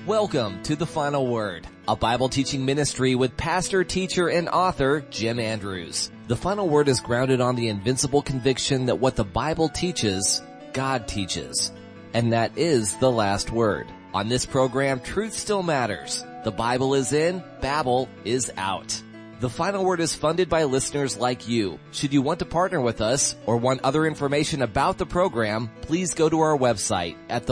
Welcome to The Final Word, a Bible teaching ministry with pastor, teacher, and author Jim Andrews. The Final Word is grounded on the invincible conviction that what the Bible teaches, God teaches. And that is the last word. On this program, truth still matters. The Bible is in, Babel is out. The Final Word is funded by listeners like you. Should you want to partner with us or want other information about the program, please go to our website at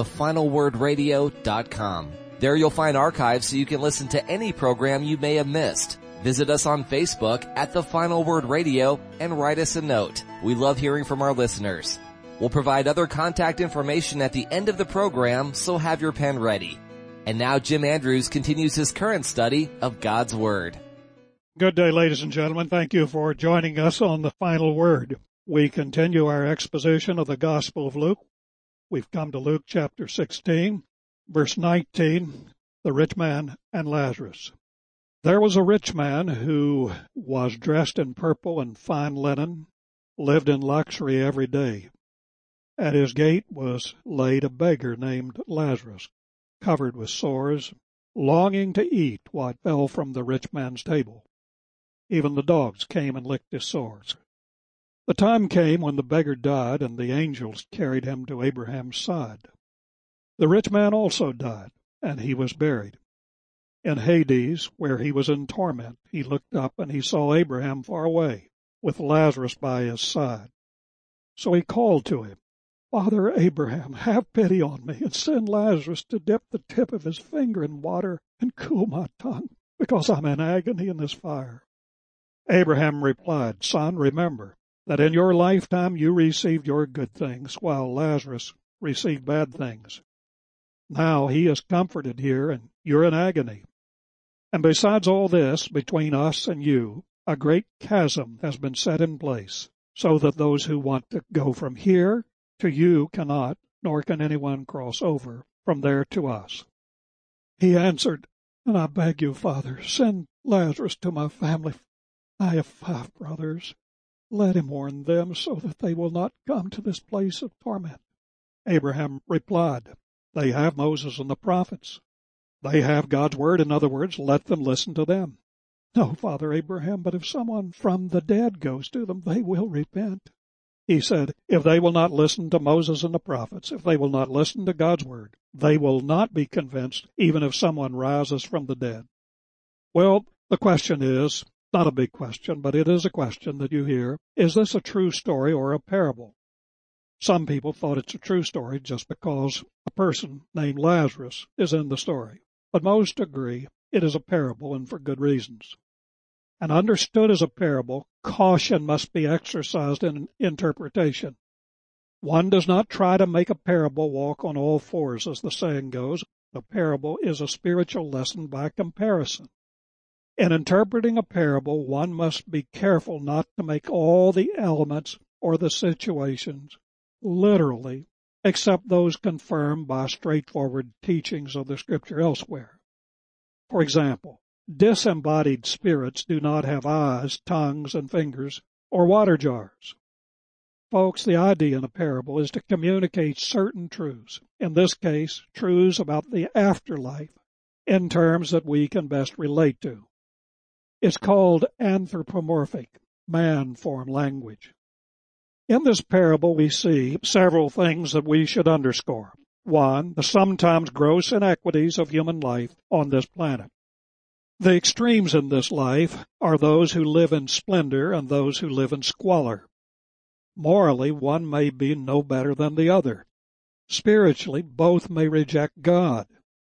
thefinalwordradio.com. There you'll find archives so you can listen to any program you may have missed. Visit us on Facebook at The Final Word Radio and write us a note. We love hearing from our listeners. We'll provide other contact information at the end of the program, so have your pen ready. And now Jim Andrews continues his current study of God's Word. Good day, ladies and gentlemen. Thank you for joining us on The Final Word. We continue our exposition of the Gospel of Luke. We've come to Luke chapter 16. Verse 19, the rich man and Lazarus. There was a rich man who was dressed in purple and fine linen, lived in luxury every day. At his gate was laid a beggar named Lazarus, covered with sores, longing to eat what fell from the rich man's table. Even the dogs came and licked his sores. The time came when the beggar died, and the angels carried him to Abraham's side. The rich man also died, and he was buried. In Hades, where he was in torment, he looked up and he saw Abraham far away, with Lazarus by his side. So he called to him, "Father Abraham, have pity on me, and send Lazarus to dip the tip of his finger in water and cool my tongue, because I'm in agony in this fire." Abraham replied, "Son, remember that in your lifetime you received your good things, while Lazarus received bad things. Now he is comforted here, and you're in agony. And besides all this, between us and you, a great chasm has been set in place, so that those who want to go from here to you cannot, nor can anyone cross over from there to us." He answered, "And I beg you, Father, send Lazarus to my family. I have 5 brothers. Let him warn them, so that they will not come to this place of torment." Abraham replied, "They have Moses and the prophets. They have God's word. In other words, let them listen to them." "No, Father Abraham, but if someone from the dead goes to them, they will repent." He said, "If they will not listen to Moses and the prophets, if they will not listen to God's word, they will not be convinced, even if someone rises from the dead." Well, the question is, not a big question, but it is a question that you hear, is this a true story or a parable? Some people thought it's a true story just because a person named Lazarus is in the story. But most agree it is a parable, and for good reasons. And understood as a parable, caution must be exercised in interpretation. One does not try to make a parable walk on all fours, as the saying goes. The parable is a spiritual lesson by comparison. In interpreting a parable, one must be careful not to make all the elements or the situations literally, except those confirmed by straightforward teachings of the Scripture elsewhere. For example, disembodied spirits do not have eyes, tongues, and fingers, or water jars. Folks, the idea in a parable is to communicate certain truths, in this case, truths about the afterlife, in terms that we can best relate to. It's called anthropomorphic, man-form language. In this parable, we see several things that we should underscore. 1, the sometimes gross inequities of human life on this planet. The extremes in this life are those who live in splendor and those who live in squalor. Morally, one may be no better than the other. Spiritually, both may reject God.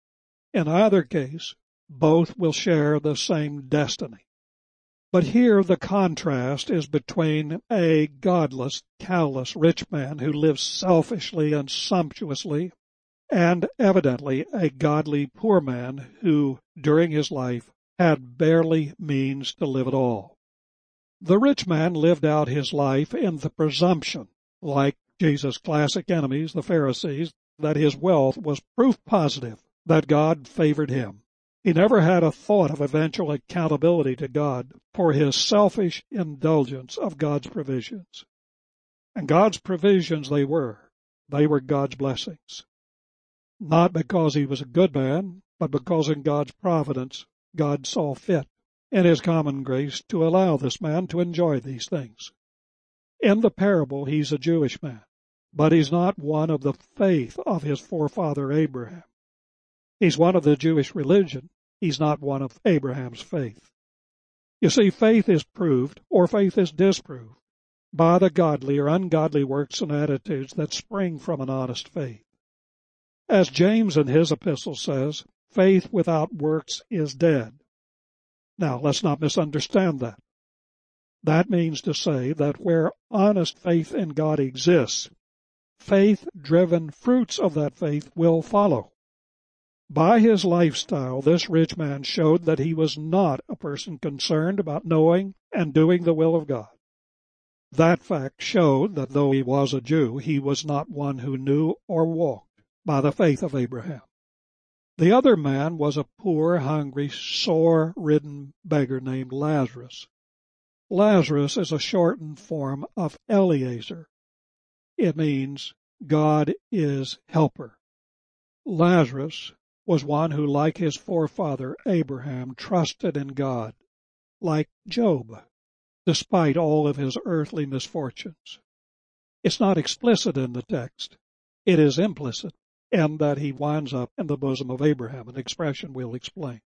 In either case, both will share the same destiny. But here the contrast is between a godless, callous rich man who lives selfishly and sumptuously, and evidently a godly poor man who, during his life, had barely means to live at all. The rich man lived out his life in the presumption, like Jesus' classic enemies, the Pharisees, that his wealth was proof positive that God favored him. He never had a thought of eventual accountability to God for his selfish indulgence of God's provisions. And God's provisions they were. They were God's blessings. Not because he was a good man, but because in God's providence God saw fit, in His common grace, to allow this man to enjoy these things. In the parable, he's a Jewish man, but he's not one of the faith of his forefather Abraham. He's one of the Jewish religion. He's not one of Abraham's faith. You see, faith is proved, or faith is disproved, by the godly or ungodly works and attitudes that spring from an honest faith. As James in his epistle says, faith without works is dead. Now, let's not misunderstand that. That means to say that where honest faith in God exists, faith-driven fruits of that faith will follow. By his lifestyle, this rich man showed that he was not a person concerned about knowing and doing the will of God. That fact showed that though he was a Jew, he was not one who knew or walked by the faith of Abraham. The other man was a poor, hungry, sore-ridden beggar named Lazarus. Lazarus is a shortened form of Eliezer. It means God is helper. Lazarus was one who, like his forefather Abraham, trusted in God, like Job, despite all of his earthly misfortunes. It's not explicit in the text. It is implicit in that he winds up in the bosom of Abraham, an expression we'll explain.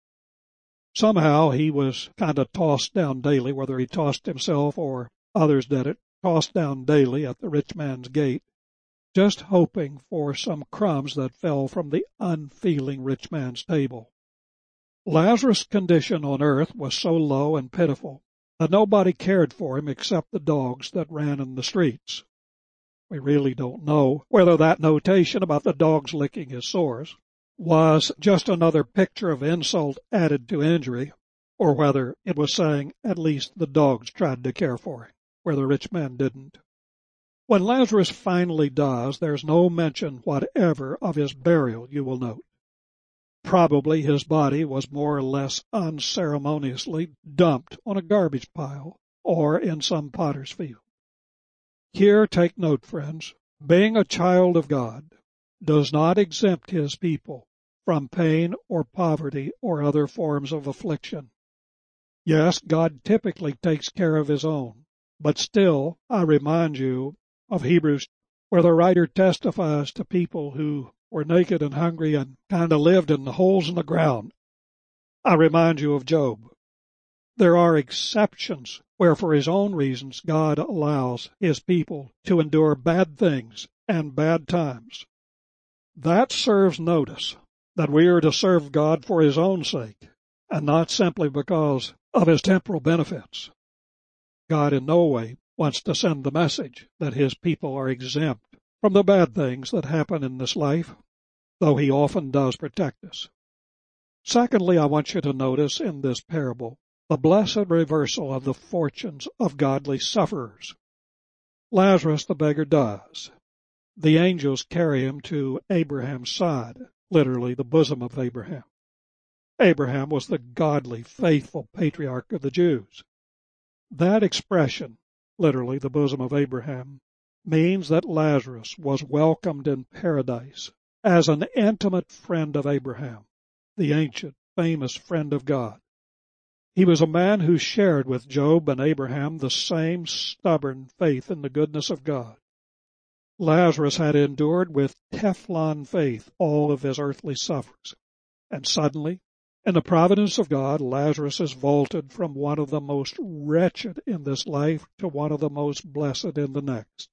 Somehow he was kind of tossed down daily, whether he tossed himself or others did it, tossed down daily at the rich man's gate, just hoping for some crumbs that fell from the unfeeling rich man's table. Lazarus' condition on earth was so low and pitiful that nobody cared for him except the dogs that ran in the streets. We really don't know whether that notation about the dogs licking his sores was just another picture of insult added to injury, or whether it was saying at least the dogs tried to care for him, where the rich man didn't. When Lazarus finally dies, there's no mention whatever of his burial, you will note. Probably his body was more or less unceremoniously dumped on a garbage pile or in some potter's field. Here, take note, friends, being a child of God does not exempt his people from pain or poverty or other forms of affliction. Yes, God typically takes care of his own, but still, I remind you of Hebrews, where the writer testifies to people who were naked and hungry and kind of lived in the holes in the ground. I remind you of Job. There are exceptions where for his own reasons God allows his people to endure bad things and bad times. That serves notice that we are to serve God for his own sake and not simply because of his temporal benefits. God in no way wants to send the message that his people are exempt from the bad things that happen in this life, though he often does protect us. Secondly, I want you to notice in this parable the blessed reversal of the fortunes of godly sufferers. Lazarus the beggar dies. The angels carry him to Abraham's side, literally the bosom of Abraham. Abraham was the godly, faithful patriarch of the Jews. That expression, literally the bosom of Abraham, means that Lazarus was welcomed in paradise as an intimate friend of Abraham, the ancient, famous friend of God. He was a man who shared with Job and Abraham the same stubborn faith in the goodness of God. Lazarus had endured with Teflon faith all of his earthly sufferings, and suddenly, in the providence of God, Lazarus is vaulted from one of the most wretched in this life to one of the most blessed in the next.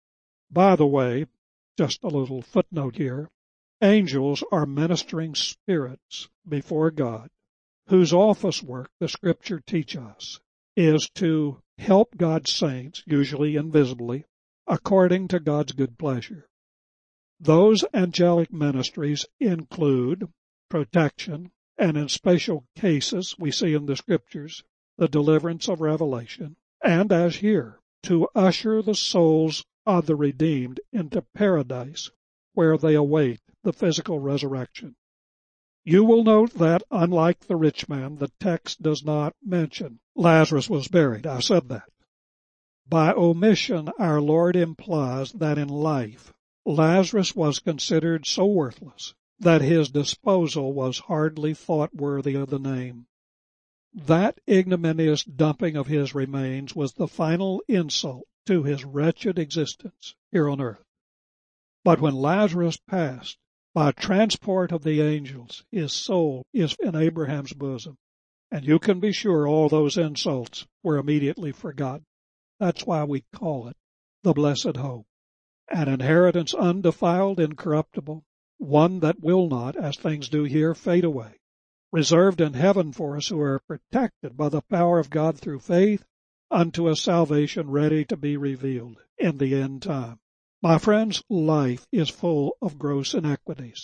By the way, just a little footnote here, angels are ministering spirits before God, whose office work, the Scripture teach us, is to help God's saints, usually invisibly, according to God's good pleasure. Those angelic ministries include protection, and in special cases we see in the Scriptures, the deliverance of revelation, and as here, to usher the souls of the redeemed into paradise, where they await the physical resurrection. You will note that, unlike the rich man, the text does not mention Lazarus was buried. I said that. By omission, our Lord implies that in life, Lazarus was considered so worthless that his disposal was hardly thought worthy of the name. That ignominious dumping of his remains was the final insult to his wretched existence here on earth. But when Lazarus passed, by transport of the angels, his soul is in Abraham's bosom. And you can be sure all those insults were immediately forgotten. That's why we call it the blessed hope. An inheritance undefiled, incorruptible, one that will not, as things do here, fade away, reserved in heaven for us who are protected by the power of God through faith unto a salvation ready to be revealed in the end time. My friends, life is full of gross inequities.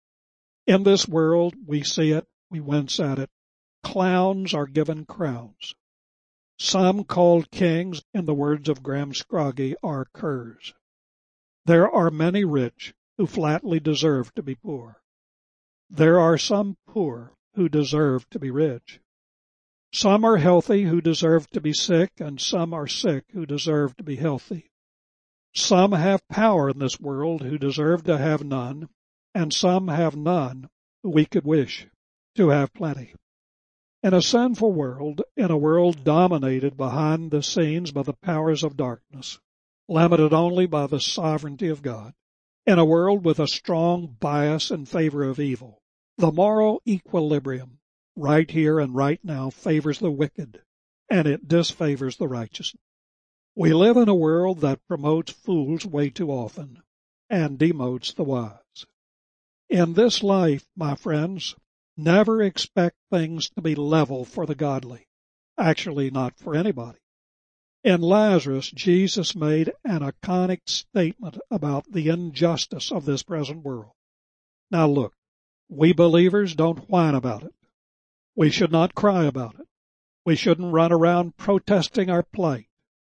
In this world, we see it, we wince at it. Clowns are given crowns. Some called kings, in the words of Graham Scroggie, are curs. There are many rich who flatly deserve to be poor. There are some poor who deserve to be rich. Some are healthy who deserve to be sick, and some are sick who deserve to be healthy. Some have power in this world who deserve to have none, and some have none who we could wish to have plenty. In a sinful world, in a world dominated behind the scenes by the powers of darkness, limited only by the sovereignty of God, in a world with a strong bias in favor of evil, the moral equilibrium right here and right now favors the wicked, and it disfavors the righteous. We live in a world that promotes fools way too often and demotes the wise. In this life, my friends, never expect things to be level for the godly. Actually, not for anybody. In Lazarus, Jesus made an iconic statement about the injustice of this present world. Now look, we believers don't whine about it. We should not cry about it. We shouldn't run around protesting our plight.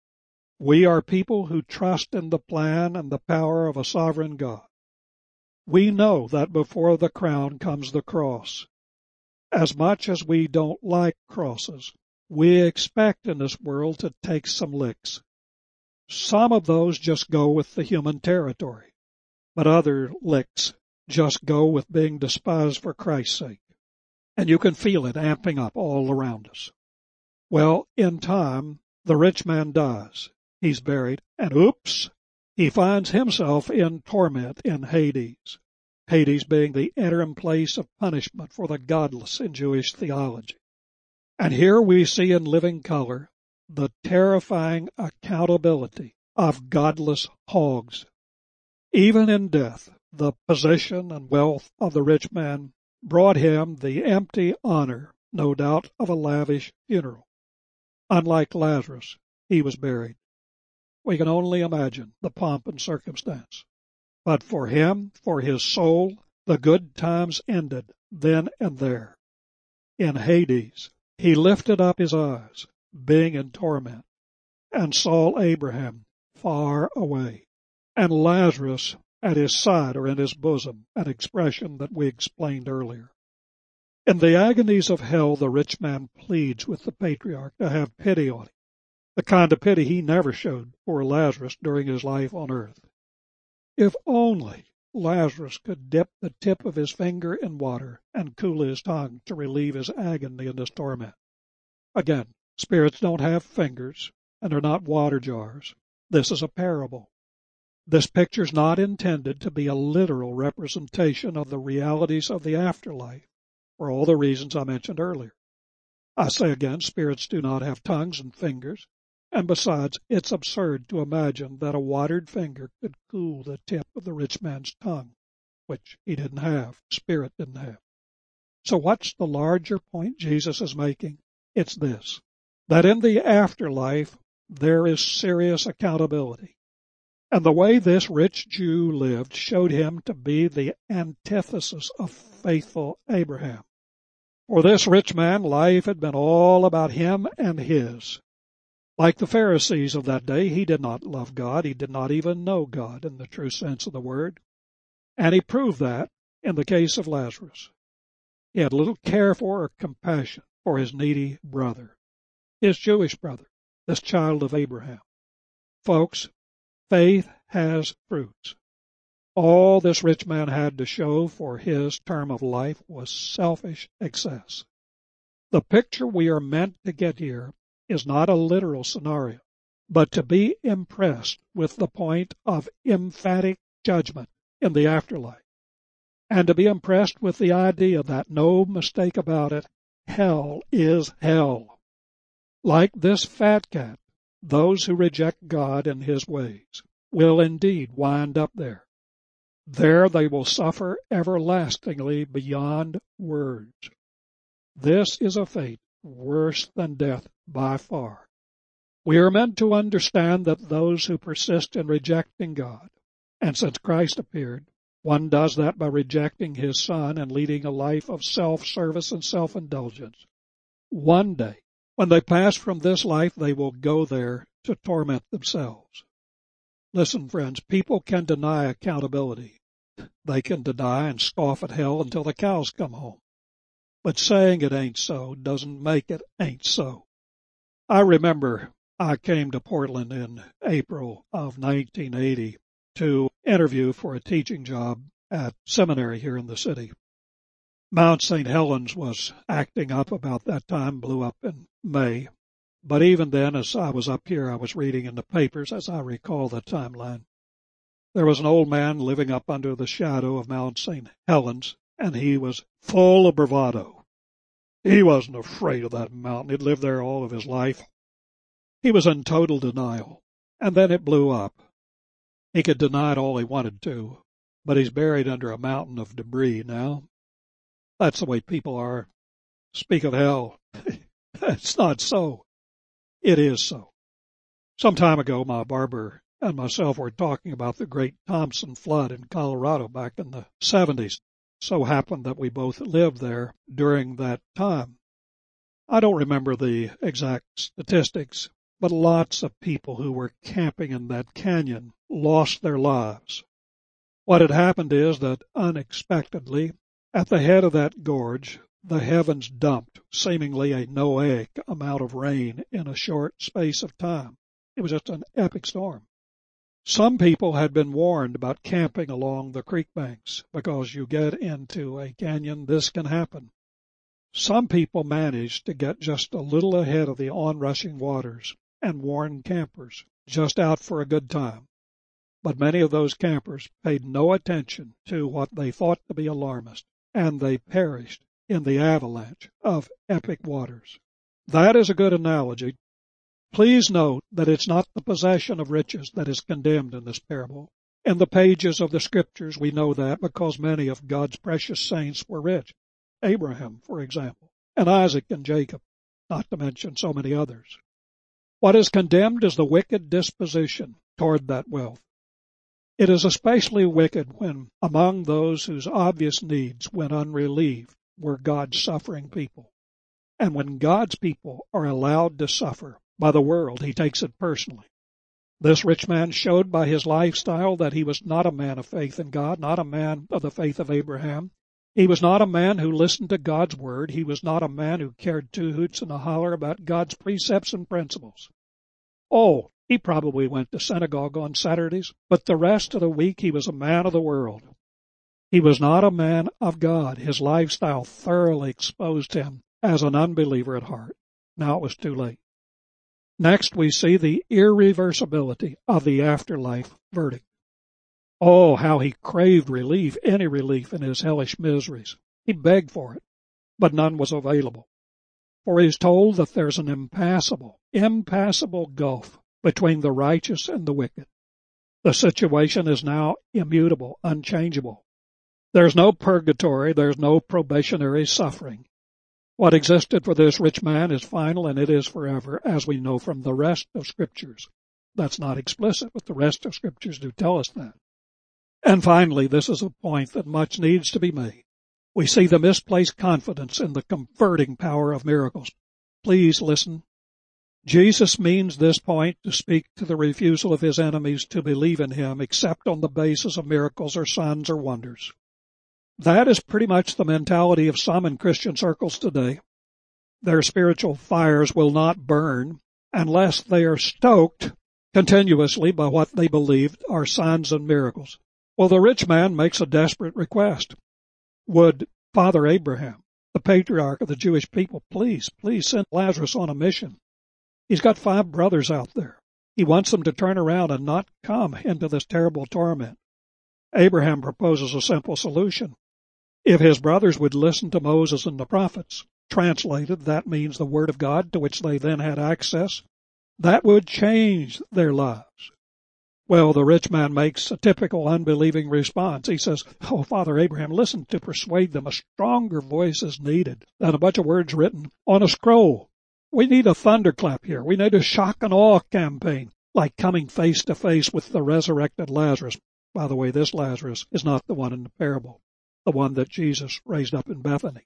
We are people who trust in the plan and the power of a sovereign God. We know that before the crown comes the cross. As much as we don't like crosses, we expect in this world to take some licks. Some of those just go with the human territory, but other licks just go with being despised for Christ's sake. And you can feel it amping up all around us. Well, in time, the rich man dies. He's buried, and oops, he finds himself in torment in Hades. Hades being the interim place of punishment for the godless in Jewish theology. And here we see in living color the terrifying accountability of godless hogs. Even in death, the position and wealth of the rich man brought him the empty honor, no doubt, of a lavish funeral. Unlike Lazarus, he was buried. We can only imagine the pomp and circumstance. But for him, for his soul, the good times ended then and there. In Hades, he lifted up his eyes, being in torment, and saw Abraham far away, and Lazarus at his side or in his bosom, an expression that we explained earlier. In the agonies of hell, the rich man pleads with the patriarch to have pity on him, the kind of pity he never showed poor Lazarus during his life on earth. If only Lazarus could dip the tip of his finger in water and cool his tongue to relieve his agony and his torment. Again, spirits don't have fingers and are not water jars. This is a parable. This picture's not intended to be a literal representation of the realities of the afterlife for all the reasons I mentioned earlier. I say again, spirits do not have tongues and fingers, and besides, it's absurd to imagine that a watered finger could cool the tip of the rich man's tongue, which he didn't have, spirit didn't have. So what's the larger point Jesus is making? It's this, that in the afterlife there is serious accountability. And the way this rich Jew lived showed him to be the antithesis of faithful Abraham. For this rich man, life had been all about him and his. Like the Pharisees of that day, he did not love God. He did not even know God in the true sense of the word. And he proved that in the case of Lazarus. He had little care for or compassion for his needy brother, his Jewish brother, this child of Abraham. Folks, faith has fruits. All this rich man had to show for his term of life was selfish excess. The picture we are meant to get here is not a literal scenario, but to be impressed with the point of emphatic judgment in the afterlife, and to be impressed with the idea that, no mistake about it, hell is hell. Like this fat cat, those who reject God and His ways will indeed wind up there. There they will suffer everlastingly beyond words. This is a fate worse than death by far. We are meant to understand that those who persist in rejecting God, and since Christ appeared, one does that by rejecting His Son and leading a life of self-service and self-indulgence. One day, when they pass from this life, they will go there to torment themselves. Listen, friends, people can deny accountability. They can deny and scoff at hell until the cows come home. But saying it ain't so doesn't make it ain't so. I remember I came to Portland in April of 1980 to interview for a teaching job at seminary here in the city. Mount St. Helens was acting up about that time, blew up in May. But even then, as I was up here, I was reading in the papers, as I recall the timeline. There was an old man living up under the shadow of Mount St. Helens, and he was full of bravado. He wasn't afraid of that mountain. He'd lived there all of his life. He was in total denial, and then it blew up. He could deny it all he wanted to, but he's buried under a mountain of debris now. That's the way people are. Speak of hell. It's not so. It is so. Some time ago, my barber and myself were talking about the great Thompson flood in Colorado back in the 70s. So happened that we both lived there during that time. I don't remember the exact statistics, but lots of people who were camping in that canyon lost their lives. What had happened is that unexpectedly, at the head of that gorge, the heavens dumped seemingly a Noahic amount of rain in a short space of time. It was just an epic storm. Some people had been warned about camping along the creek banks because you get into a canyon, this can happen. Some people managed to get just a little ahead of the onrushing waters and warn campers just out for a good time. But many of those campers paid no attention to what they thought to be alarmist, and they perished in the avalanche of epic waters. That is a good analogy. Please note that it's not the possession of riches that is condemned in this parable. In the pages of the Scriptures we know that because many of God's precious saints were rich. Abraham, for example, and Isaac and Jacob, not to mention so many others. What is condemned is the wicked disposition toward that wealth. It is especially wicked when among those whose obvious needs went unrelieved were God's suffering people. And when God's people are allowed to suffer by the world, He takes it personally. This rich man showed by his lifestyle that he was not a man of faith in God, not a man of the faith of Abraham. He was not a man who listened to God's word. He was not a man who cared two hoots and a holler about God's precepts and principles. Oh, he probably went to synagogue on Saturdays, but the rest of the week he was a man of the world. He was not a man of God. His lifestyle thoroughly exposed him as an unbeliever at heart. Now it was too late. Next, we see the irreversibility of the afterlife verdict. Oh, how he craved relief, any relief in his hellish miseries. He begged for it, but none was available. For he is told that there's an impassable gulf between the righteous and the wicked. The situation is now immutable, unchangeable. There's no purgatory, there's no probationary suffering. What existed for this rich man is final, and it is forever, as we know from the rest of Scriptures. That's not explicit, but the rest of Scriptures do tell us that. And finally, this is a point that much needs to be made. We see the misplaced confidence in the converting power of miracles. Please listen. Jesus means this point to speak to the refusal of His enemies to believe in Him except on the basis of miracles or signs or wonders. That is pretty much the mentality of some in Christian circles today. Their spiritual fires will not burn unless they are stoked continuously by what they believed are signs and miracles. Well, the rich man makes a desperate request. Would Father Abraham, the patriarch of the Jewish people, please send Lazarus on a mission? He's got 5 brothers out there. He wants them to turn around and not come into this terrible torment. Abraham proposes a simple solution. If his brothers would listen to Moses and the prophets, translated, that means the Word of God to which they then had access, that would change their lives. Well, the rich man makes a typical unbelieving response. He says, "Oh, Father Abraham, listen, to persuade them, a stronger voice is needed than a bunch of words written on a scroll. We need a thunderclap here. We need a shock and awe campaign, like coming face to face with the resurrected Lazarus." By the way, this Lazarus is not the one in the parable, the one that Jesus raised up in Bethany.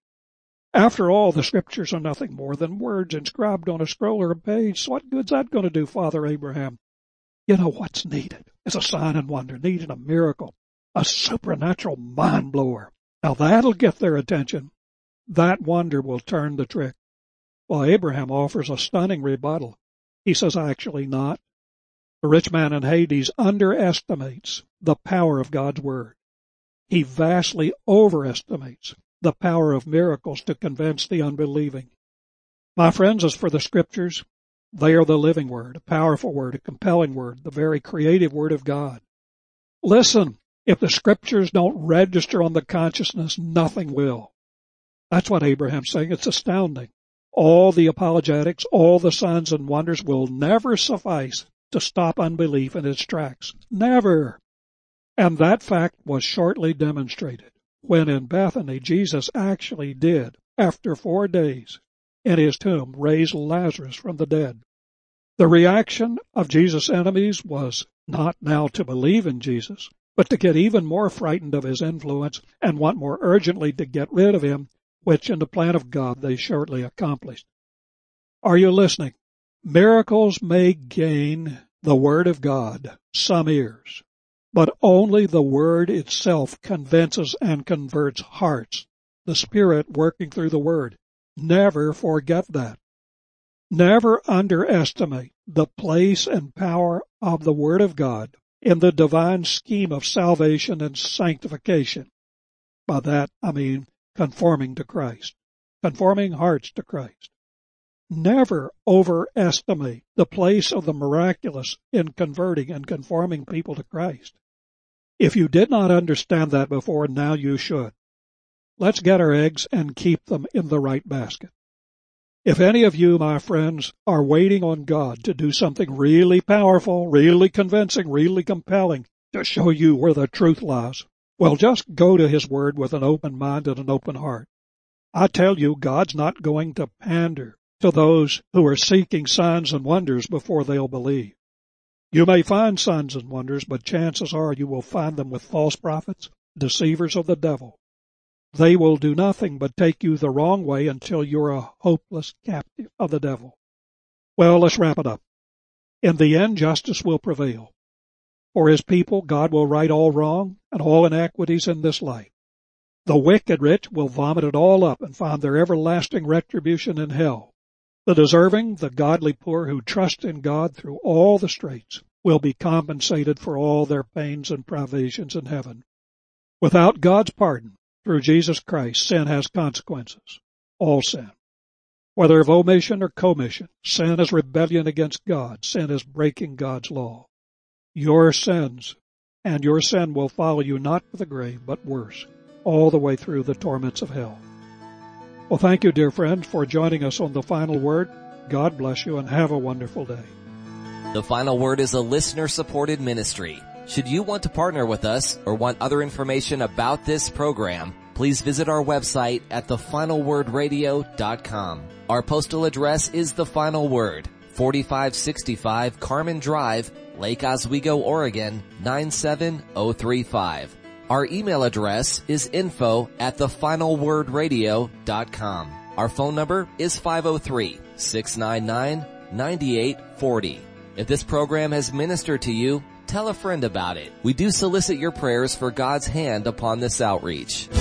After all, the Scriptures are nothing more than words inscribed on a scroll or a page. So what good's that going to do, Father Abraham? You know what's needed is a sign and wonder, needed a miracle, a supernatural mind blower. Now that'll get their attention. That wonder will turn the trick. Well, Abraham offers a stunning rebuttal. He says, actually not. The rich man in Hades underestimates the power of God's Word. He vastly overestimates the power of miracles to convince the unbelieving. My friends, as for the Scriptures, they are the living Word, a powerful Word, a compelling Word, the very creative Word of God. Listen, if the Scriptures don't register on the consciousness, nothing will. That's what Abraham's saying. It's astounding. All the apologetics, all the signs and wonders will never suffice to stop unbelief in its tracks. Never. And that fact was shortly demonstrated when in Bethany Jesus actually did, after 4 days, in his tomb, raise Lazarus from the dead. The reaction of Jesus' enemies was not now to believe in Jesus, but to get even more frightened of his influence and want more urgently to get rid of him, which in the plan of God they shortly accomplished. Are you listening? Miracles may gain the Word of God some ears, but only the Word itself convinces and converts hearts, the Spirit working through the Word. Never forget that. Never underestimate the place and power of the Word of God in the divine scheme of salvation and sanctification. By that I mean conforming to Christ, conforming hearts to Christ. Never overestimate the place of the miraculous in converting and conforming people to Christ. If you did not understand that before, now you should. Let's get our eggs and keep them in the right basket. If any of you, my friends, are waiting on God to do something really powerful, really convincing, really compelling to show you where the truth lies, well, just go to His Word with an open mind and an open heart. I tell you, God's not going to pander to those who are seeking signs and wonders before they'll believe. You may find signs and wonders, but chances are you will find them with false prophets, deceivers of the devil. They will do nothing but take you the wrong way until you're a hopeless captive of the devil. Well, let's wrap it up. In the end, justice will prevail. For His people, God will right all wrong and all inequities in this life. The wicked rich will vomit it all up and find their everlasting retribution in hell. The deserving, the godly poor who trust in God through all the straits will be compensated for all their pains and privations in heaven. Without God's pardon, through Jesus Christ, sin has consequences. All sin. Whether of omission or commission, sin is rebellion against God. Sin is breaking God's law. Your sins and your sin will follow you not to the grave, but worse, all the way through the torments of hell. Well, thank you, dear friends, for joining us on The Final Word. God bless you and have a wonderful day. The Final Word is a listener-supported ministry. Should you want to partner with us or want other information about this program, please visit our website at thefinalwordradio.com. Our postal address is The Final Word, 4565 Carmen Drive, Lake Oswego, Oregon, 97035. Our email address is info@thefinalwordradio.com. Our phone number is 503-699-9840. If this program has ministered to you, tell a friend about it. We do solicit your prayers for God's hand upon this outreach.